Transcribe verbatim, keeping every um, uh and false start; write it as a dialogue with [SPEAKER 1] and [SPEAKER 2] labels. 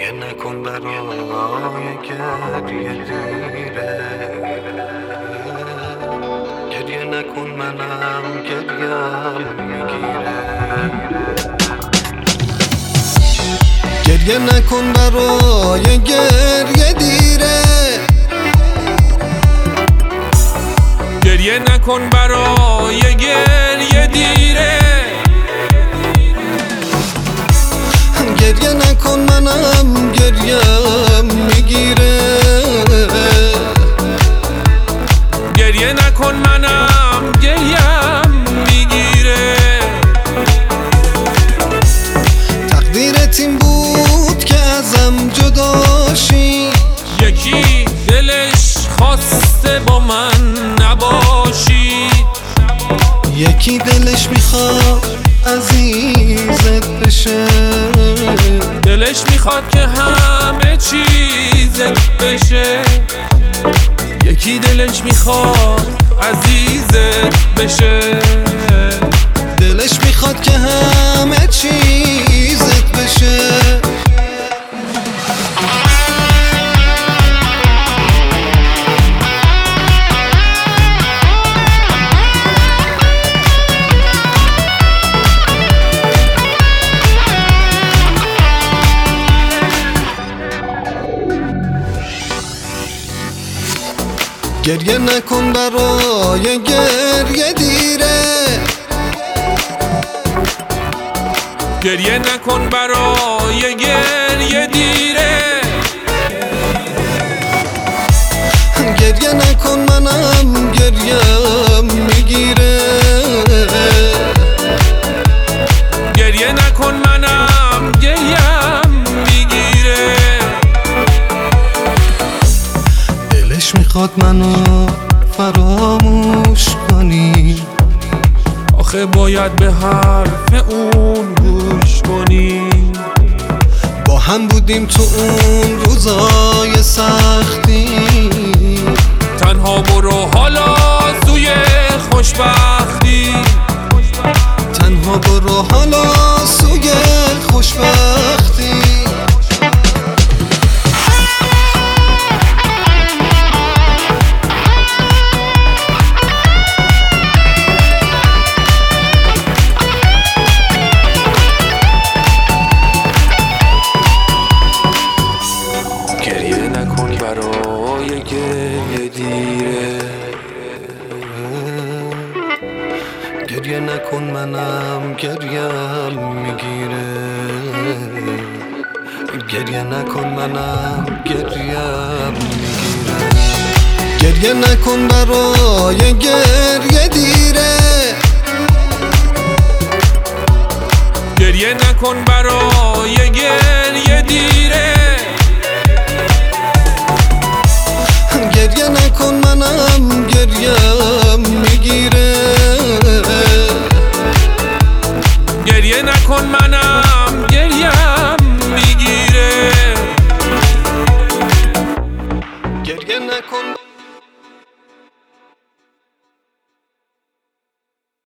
[SPEAKER 1] گریه نکن برای گریه دیره، گریه نکن منم گریم میگیره، گریه نکن برای گریه دیره،
[SPEAKER 2] گریه نکن برای گریه دیره،
[SPEAKER 1] گریه نکن منم گریم میگیره،
[SPEAKER 2] گریه نکن منم گریم میگیره.
[SPEAKER 1] تقدیرت این بود که ازم جداشی،
[SPEAKER 2] یکی دلش خواسته با من نباشی،
[SPEAKER 1] یکی دلش میخواد عزیزت بشه،
[SPEAKER 2] دلش میخواد که همه چیزت بشه، یکی دلش میخواد عزیزت بشه،
[SPEAKER 1] دلش میخواد که همه چیزت بشه. گریه نکن برای گریه دیره،
[SPEAKER 2] گریه نکن برای گریه دیره،
[SPEAKER 1] گریه نکن منم گریم میگیره،
[SPEAKER 2] گریه نکن منم گریم میگیره.
[SPEAKER 1] دلش میخواد منو فراموش کنی،
[SPEAKER 2] آخه باید به حرف اون گوش کنی،
[SPEAKER 1] با هم بودیم تو اون روزای سختی،
[SPEAKER 2] تنها برو حالا سوی خوشبختی،
[SPEAKER 1] تنها برو حالا سوی خوشبختی. گریه نکن برای گریه دیره، گریه نکن منم گریم میگیره، گریه نکن منم گریم میگیره، گریه نکن برای گریه